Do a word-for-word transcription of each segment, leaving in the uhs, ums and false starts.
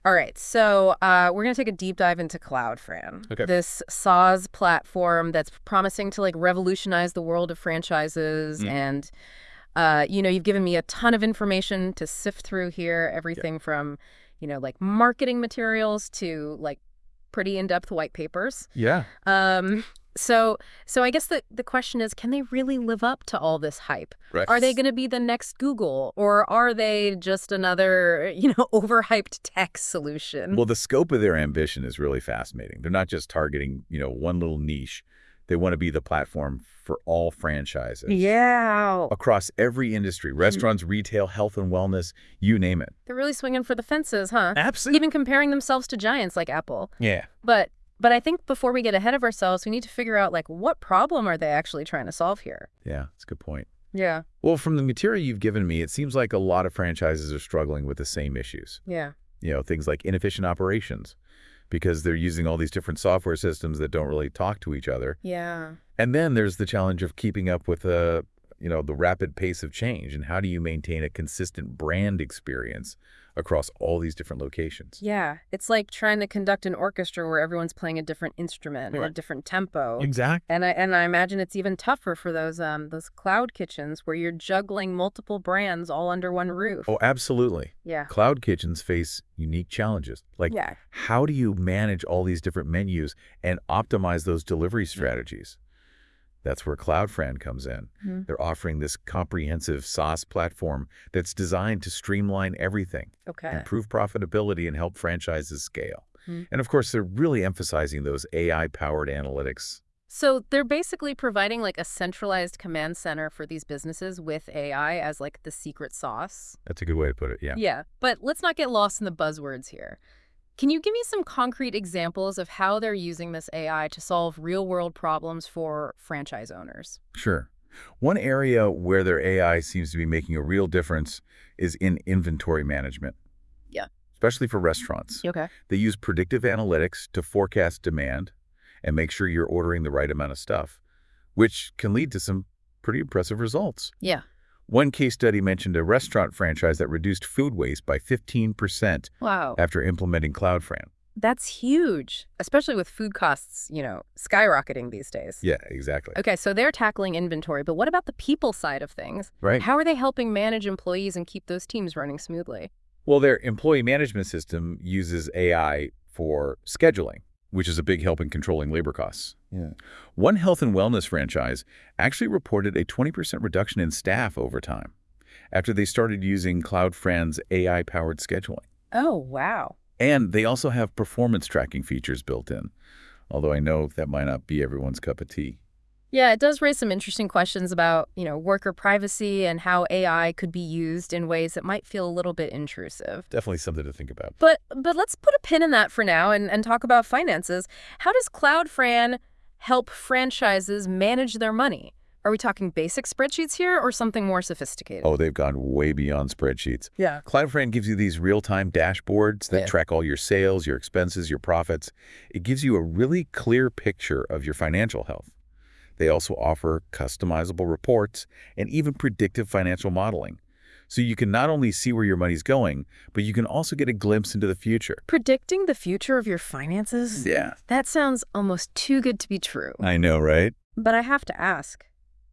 All right, so uh, we're going to take a deep dive into CloudFran, Okay. this SaaS platform that's promising to like revolutionize the world of franchises. Mm. And, uh, you know, you've given me a ton of information to sift through here, Yeah. everything from, you know, like marketing materials to like pretty in-depth white papers. Yeah. Um, so so I guess the, the question is, can they really live up to all this hype? Right. Are they going to be the next Google, or are they just another, you know, overhyped tech solution? Well, the scope of their ambition is really fascinating. They're not just targeting, you know, one little niche. They want to be the platform for all franchises. Yeah. Across every industry, restaurants, retail, health and wellness, you name it. They're really swinging for the fences, huh? Absolutely. Even comparing themselves to giants like Apple. Yeah. But but I think before we get ahead of ourselves, we need to figure out, like, what problem are they actually trying to solve here? Yeah, that's a good point. Yeah. Well, from the material you've given me, it seems like a lot of franchises are struggling with the same issues. Yeah. You know, things like inefficient operations, because they're using all these different software systems that don't really talk to each other. Yeah. And then there's the challenge of keeping up with the, you know, the rapid pace of change, and how do you maintain a consistent brand experience across all these different locations? Yeah. It's like trying to conduct an orchestra where everyone's playing a different instrument and a Right. different tempo. Exactly. And I and I imagine it's even tougher for those um those cloud kitchens where you're juggling multiple brands all under one roof. Oh, absolutely. Yeah. Cloud kitchens face unique challenges. Like, Yeah. how do you manage all these different menus and optimize those delivery strategies? That's where CloudFran comes in. Mhm. They're offering this comprehensive SaaS platform that's designed to streamline everything, Okay. improve profitability, and help franchises scale. Mhm. And of course, they're really emphasizing those A I-powered analytics. So they're basically providing like a centralized command center for these businesses with A I as like the secret sauce. That's a good way to put it, yeah. Yeah. But let's not get lost in the buzzwords here. Can you give me some concrete examples of how they're using this A I to solve real-world problems for franchise owners? Sure. One area where their A I seems to be making a real difference is in inventory management. Yeah. Especially for restaurants. Okay. They use predictive analytics to forecast demand and make sure you're ordering the right amount of stuff, which can lead to some pretty impressive results. Yeah. One case study mentioned a restaurant franchise that reduced food waste by fifteen percent Wow. after implementing CloudFran. That's huge, especially with food costs, you know, skyrocketing these days. Yeah, exactly. Okay, so they're tackling inventory, but what about the people side of things? Right. How are they helping manage employees and keep those teams running smoothly? Well, their employee management system uses A I for scheduling, which is a big help in controlling labor costs. Yeah. One health and wellness franchise actually reported a twenty percent reduction in staff over time after they started using CloudFran's A I-powered scheduling. Oh, wow. And they also have performance tracking features built in, although I know that might not be everyone's cup of tea. Yeah, it does raise some interesting questions about, you know, worker privacy and how A I could be used in ways that might feel a little bit intrusive. Definitely something to think about. But but let's put a pin in that for now and, and talk about finances. How does CloudFran help franchises manage their money? Are we talking basic spreadsheets here or something more sophisticated? Oh, they've gone way beyond spreadsheets. Yeah. CloudFran gives you these real-time dashboards that Yeah. track all your sales, your expenses, your profits. It gives you a really clear picture of your financial health. They also offer customizable reports and even predictive financial modeling. So you can not only see where your money's going, but you can also get a glimpse into the future. Predicting the future of your finances? Yeah. That sounds almost too good to be true. I know, right? But I have to ask,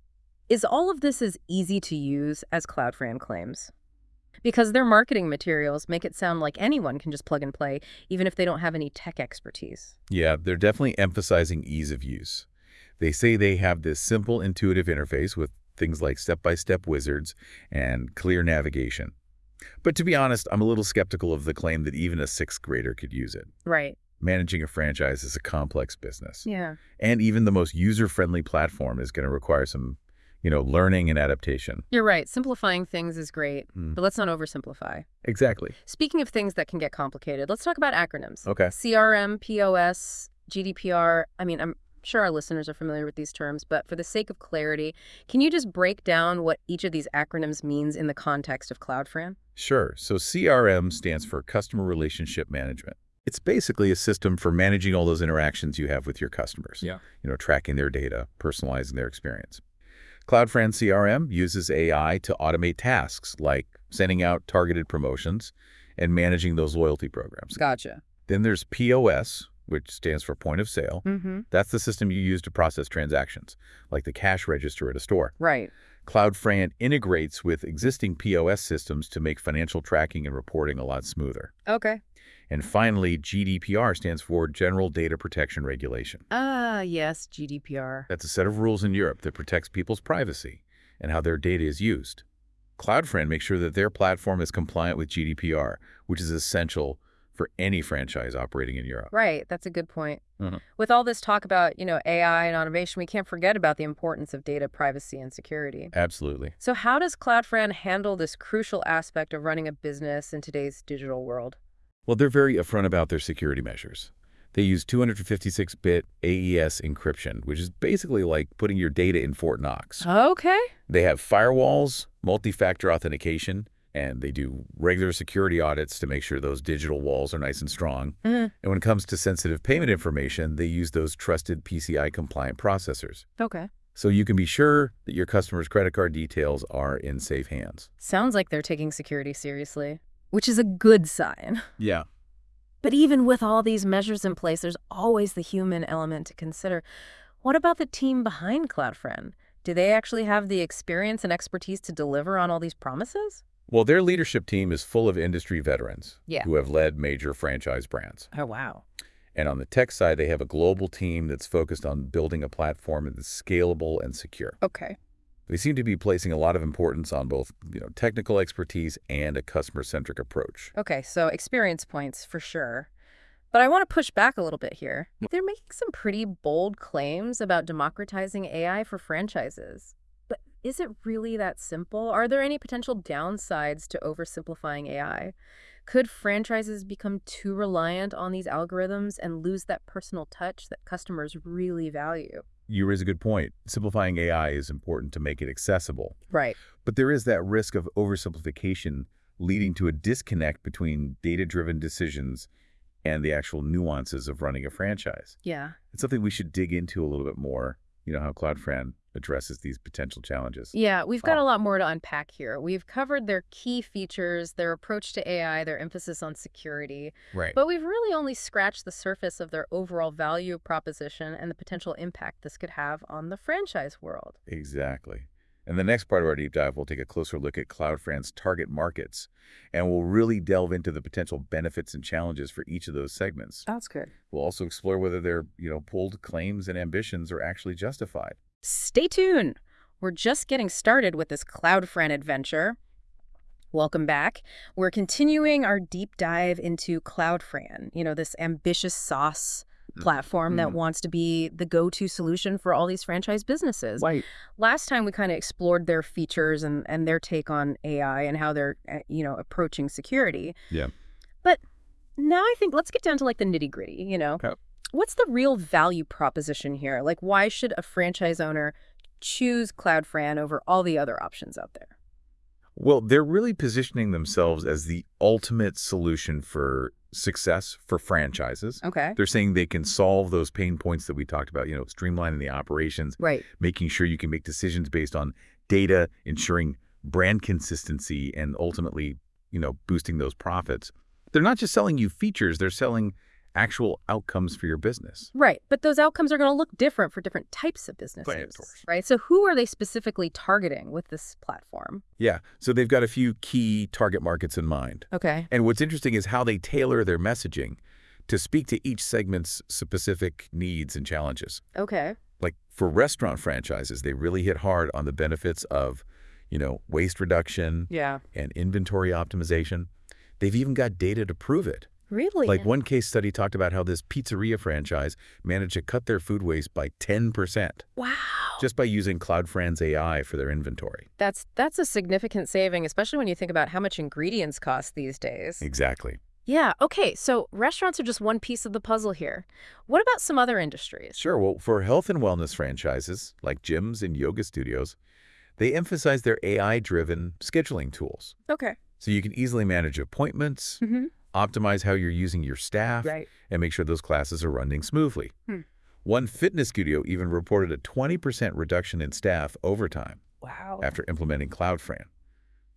is all of this as easy to use as CloudFran claims? Because their marketing materials make it sound like anyone can just plug and play, even if they don't have any tech expertise. Yeah, they're definitely emphasizing ease of use. They say they have this simple, intuitive interface with things like step-by-step wizards and clear navigation. But to be honest, I'm a little skeptical of the claim that even a sixth grader could use it. Right. Managing a franchise is a complex business. Yeah. And even the most user-friendly platform is going to require some, you know, learning and adaptation. You're right. Simplifying things is great, Mm. but let's not oversimplify. Exactly. Speaking of things that can get complicated, let's talk about acronyms. Okay. C R M, P O S, G D P R. I mean, I'm sure our listeners are familiar with these terms, but for the sake of clarity, can you just break down what each of these acronyms means in the context of CloudFran? Sure. So C R M stands for Customer Relationship Management. It's basically a system for managing all those interactions you have with your customers. Yeah. You know, tracking their data, personalizing their experience. CloudFran C R M uses A I to automate tasks like sending out targeted promotions and managing those loyalty programs. Gotcha. Then there's P O S, which stands for point of sale. Mm-hmm. That's the system you use to process transactions, like the cash register at a store. Right. CloudFran integrates with existing P O S systems to make financial tracking and reporting a lot smoother. Okay. And finally, G D P R stands for General Data Protection Regulation. Ah, yes, G D P R. That's a set of rules in Europe that protects people's privacy and how their data is used. CloudFran makes sure that their platform is compliant with G D P R, which is essential for any franchise operating in Europe. Right, that's a good point. Mhm. With all this talk about, you know, A I and automation, we can't forget about the importance of data privacy and security. Absolutely. So how does CloudFran handle this crucial aspect of running a business in today's digital world? Well, they're very upfront about their security measures. They use two fifty-six bit A E S encryption, which is basically like putting your data in Fort Knox. Okay. They have firewalls, multi-factor authentication, and they do regular security audits to make sure those digital walls are nice and strong. Mm-hmm. And when it comes to sensitive payment information, they use those trusted P C I-compliant processors. Okay. So you can be sure that your customers' credit card details are in safe hands. Sounds like they're taking security seriously, which is a good sign. Yeah. But even with all these measures in place, there's always the human element to consider. What about the team behind CloudFran? Do they actually have the experience and expertise to deliver on all these promises? Well, their leadership team is full of industry veterans Yeah. who have led major franchise brands. Oh, wow. And on the tech side, they have a global team that's focused on building a platform that's scalable and secure. Okay. They seem to be placing a lot of importance on both, you know, technical expertise and a customer-centric approach. Okay, so experience points for sure. But I want to push back a little bit here. They're making some pretty bold claims about democratizing A I for franchises. But is it really that simple? Are there any potential downsides to oversimplifying A I? Could franchises become too reliant on these algorithms and lose that personal touch that customers really value? You raise a good point. Simplifying A I is important to make it accessible. Right. But there is that risk of oversimplification leading to a disconnect between data-driven decisions and the actual nuances of running a franchise. Yeah. It's something we should dig into a little bit more, you know, how CloudFran addresses these potential challenges. Yeah, we've got Oh. a lot more to unpack here. We've covered their key features, their approach to A I, their emphasis on security. Right. But we've really only scratched the surface of their overall value proposition and the potential impact this could have on the franchise world. Exactly. In the next part of our deep dive, we'll take a closer look at CloudFran's target markets, and we'll really delve into the potential benefits and challenges for each of those segments. That's good. We'll also explore whether their, you know, pulled claims and ambitions are actually justified. Stay tuned. We're just getting started with this CloudFran adventure. Welcome back. We're continuing our deep dive into CloudFran, you know, this ambitious sauce platform that Mm. wants to be the go-to solution for all these franchise businesses. Right. Last time we kind of explored their features and, and their take on A I and how they're, uh, you know, approaching security. Yeah. But now I think let's get down to like the nitty-gritty, you know. Okay. What's the real value proposition here? Like, why should a franchise owner choose CloudFran over all the other options out there? Well, they're really positioning themselves as the ultimate solution for success for franchises. Okay. They're saying they can solve those pain points that we talked about, you know, streamlining the operations, Right. making sure you can make decisions based on data, ensuring brand consistency, and ultimately, you know, boosting those profits. They're not just selling you features, they're selling actual outcomes for your business. Right. But those outcomes are going to look different for different types of businesses. Right, of course. Right. So who are they specifically targeting with this platform? Yeah, so they've got a few key target markets in mind. Okay. And what's interesting is how they tailor their messaging to speak to each segment's specific needs and challenges. Okay. Like for restaurant franchises, they really hit hard on the benefits of, you know, waste reduction Yeah. and inventory optimization. They've even got data to prove it. Really? Like one case study talked about how this pizzeria franchise managed to cut their food waste by ten percent Wow. just by using CloudFran's A I for their inventory. That's that's a significant saving, especially when you think about how much ingredients cost these days. Exactly. Yeah. Okay. So restaurants are just one piece of the puzzle here. What about some other industries? Sure. Well, for health and wellness franchises like gyms and yoga studios, they emphasize their A I-driven scheduling tools. Okay. So you can easily manage appointments, Mm-hmm. optimize how you're using your staff, Right. and make sure those classes are running smoothly. Hmm. One fitness studio even reported a twenty percent reduction in staff overtime Wow. after implementing CloudFran.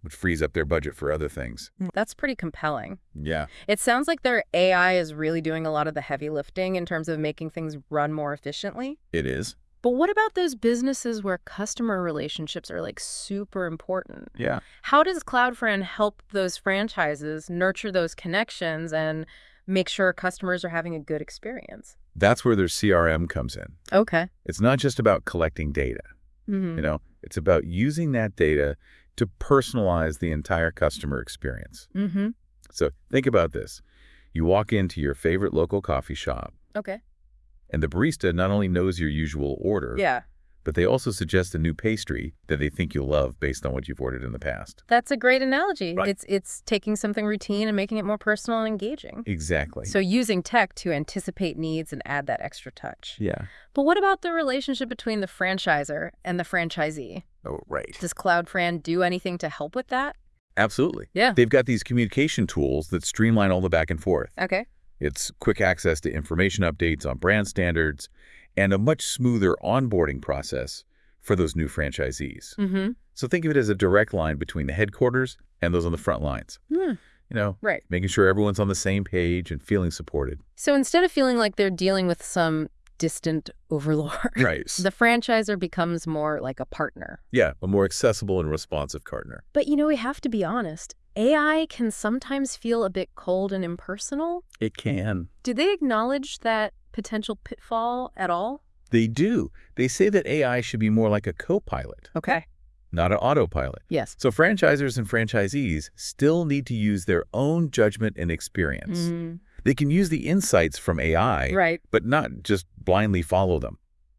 which frees up their budget for other things. That's pretty compelling. Yeah. It sounds like their A I is really doing a lot of the heavy lifting in terms of making things run more efficiently. It is. But what about those businesses where customer relationships are like super important? Yeah. How does CloudFriend help those franchises nurture those connections and make sure customers are having a good experience? That's where their C R M comes in. Okay. It's not just about collecting data. Mm-hmm. You know, it's about using that data to personalize the entire customer experience. Mm-hmm. So think about this. You walk into your favorite local coffee shop, Okay. and the barista not only knows your usual order, Yeah. but they also suggest a new pastry that they think you'll love based on what you've ordered in the past. That's a great analogy. Right. It's it's taking something routine and making it more personal and engaging. Exactly. So using tech to anticipate needs and add that extra touch. yeah. But what about the relationship between the franchisor and the franchisee? Oh, right. Does CloudFran do anything to help with that? Absolutely. Yeah. They've got these communication tools that streamline all the back and forth. Okay. It's quick access to information updates on brand standards and a much smoother onboarding process for those new franchisees. Mm-hmm. So think of it as a direct line between the headquarters and those on the front lines. Hmm. You know, Right. making sure everyone's on the same page and feeling supported. So instead of feeling like they're dealing with some distant overlord, Right. the franchisor becomes more like a partner. Yeah, a more accessible and responsive partner. But, you know, we have to be honest. A I can sometimes feel a bit cold and impersonal. It can. Do they acknowledge that potential pitfall at all? They do. They say that A I should be more like a co-pilot, Okay. not an autopilot. Yes. So franchisors and franchisees still need to use their own judgment and experience. Mm, They can use the insights from A I, right. but not just blindly follow them.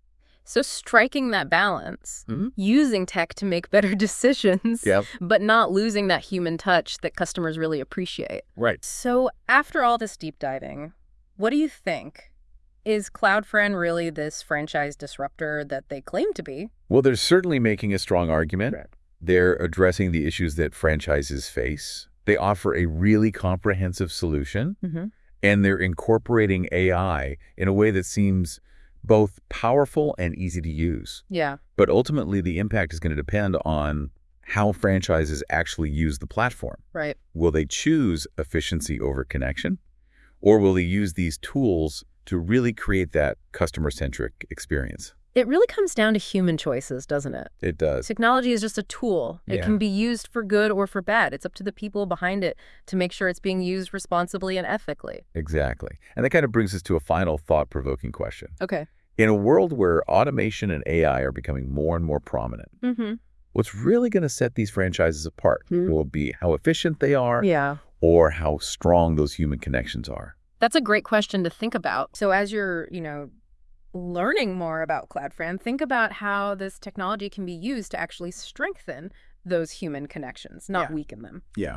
So striking that balance, Mhm. using tech to make better decisions, Yep. but not losing that human touch that customers really appreciate. Right. So after all this deep diving, what do you think? Is CloudFriend really this franchise disruptor that they claim to be? Well, they're certainly making a strong argument. Right. They're addressing the issues that franchises face. They offer a really comprehensive solution, Mm-hmm. and they're incorporating A I in a way that seems both powerful and easy to use. Yeah. But ultimately, the impact is going to depend on how franchises actually use the platform. Right. Will they choose efficiency over connection? Or will they use these tools to really create that customer-centric experience? It really comes down to human choices, doesn't it? It does. Technology is just a tool. It Yeah. can be used for good or for bad. It's up to the people behind it to make sure it's being used responsibly and ethically. Exactly. And that kind of brings us to a final thought-provoking question. Okay. In a world where automation and A I are becoming more and more prominent, Mm-hmm. what's really going to set these franchises apart Hmm. will be how efficient they are Yeah. or how strong those human connections are. That's a great question to think about. So as you're, you know, learning more about CloudFriend, think about how this technology can be used to actually strengthen those human connections, not Yeah. weaken them. Yeah.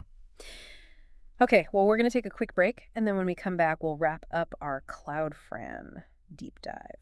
Okay, well, we're going to take a quick break, and then when we come back, we'll wrap up our CloudFriend deep dive.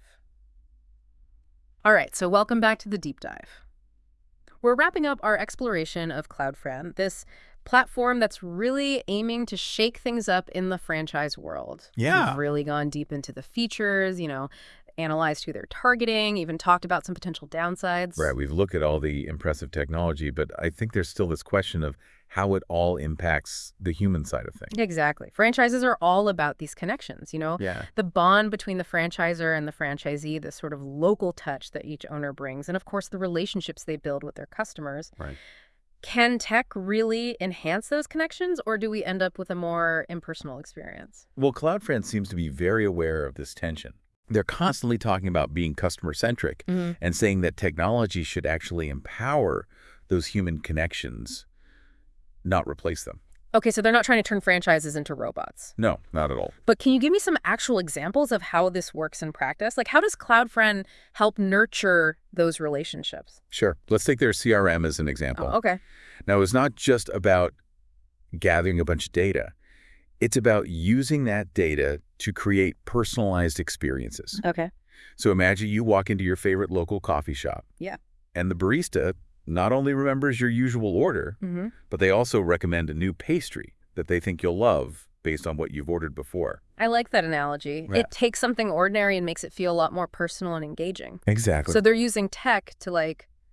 All right, so welcome back to the deep dive. We're wrapping up our exploration of CloudFriend, this platform that's really aiming to shake things up in the franchise world. Yeah. We've really gone deep into the features, you know, analyzed who they're targeting, even talked about some potential downsides. Right. We've looked at all the impressive technology, but I think there's still this question of how it all impacts the human side of things. Exactly. Franchises are all about these connections, you know? Yeah. The bond between the franchisor and the franchisee, the sort of local touch that each owner brings, and of course the relationships they build with their customers. Right. Can tech really enhance those connections, or do we end up with a more impersonal experience? Well, CloudFriend seems to be very aware of this tension. They're constantly talking about being customer-centric Mm-hmm. and saying that technology should actually empower those human connections, not replace them. Okay, so they're not trying to turn franchises into robots. No, not at all. But can you give me some actual examples of how this works in practice? Like, how does CloudFriend help nurture those relationships? Sure. Let's take their C R M as an example. Oh, okay. Now, it's not just about gathering a bunch of data. It's about using that data to create personalized experiences. Okay. So imagine you walk into your favorite local coffee shop. Yeah. And the barista not only remembers your usual order, Mm-hmm. but they also recommend a new pastry that they think you'll love based on what you've ordered before. I like that analogy. Yeah. It takes something ordinary and makes it feel a lot more personal and engaging. Exactly. So they're using tech to, like,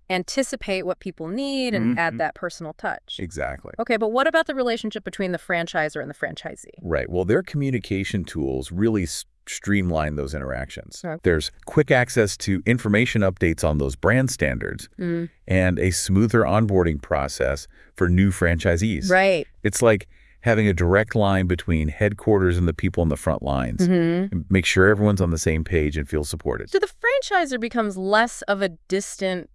Anticipate what people need and Mhm. add that personal touch. Exactly. Okay, but what about the relationship between the franchisor and the franchisee? Right. Well, their communication tools really s- streamline those interactions. Okay. There's quick access to information updates on those brand standards Mm, and a smoother onboarding process for new franchisees. right. It's like having a direct line between headquarters and the people in the front lines. Mm-hmm. And make sure everyone's on the same page and feels supported. So the franchisor becomes less of a distant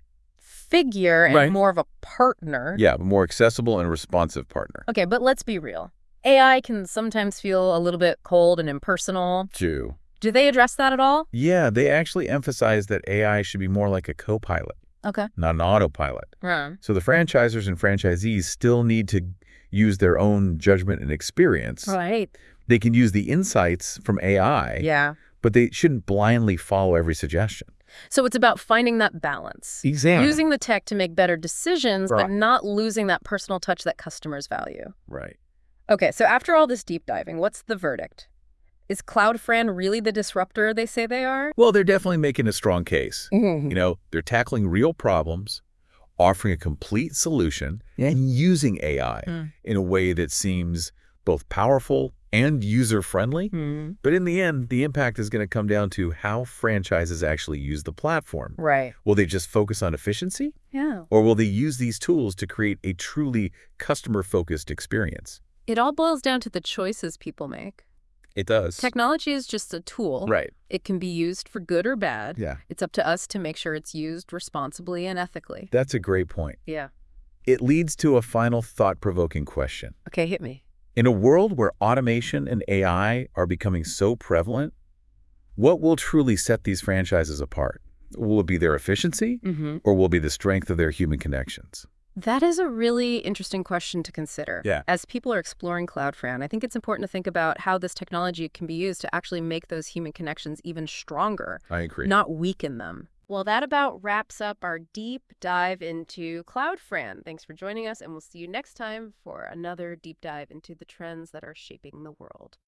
figure and Right. more of a partner. Yeah, a more accessible and responsive partner. Okay, but let's be real. A I can sometimes feel a little bit cold and impersonal. True. Do they address that at all? Yeah, they actually emphasize that A I should be more like a co-pilot, Okay. not an autopilot. Right. So the franchisors and franchisees still need to use their own judgment and experience. Right. They can use the insights from A I, Yeah. but they shouldn't blindly follow every suggestion. So it's about finding that balance. Exactly. Using the tech to make better decisions, Right. but not losing that personal touch that customers value. Right. Okay, so after all this deep diving, what's the verdict? Is CloudFran really the disruptor they say they are? Well, they're definitely making a strong case. Mm-hmm. You know, they're tackling real problems, offering a complete solution, and using A I Mm. in a way that seems both powerful and user-friendly. Mm. But in the end, the impact is going to come down to how franchises actually use the platform. Right. Will they just focus on efficiency? Yeah. Or will they use these tools to create a truly customer-focused experience? It all boils down to the choices people make. It does. Technology is just a tool. Right. It can be used for good or bad. Yeah. It's up to us to make sure it's used responsibly and ethically. That's a great point. Yeah. It leads to a final thought-provoking question. Okay, hit me. In a world where automation and A I are becoming so prevalent, what will truly set these franchises apart? Will it be their efficiency, Mm-hmm. or will it be the strength of their human connections? That is a really interesting question to consider. Yeah. As people are exploring CloudFran, I think it's important to think about how this technology can be used to actually make those human connections even stronger, I agree. not weaken them. Well, that about wraps up our deep dive into CloudFran. Thanks for joining us, and we'll see you next time for another deep dive into the trends that are shaping the world.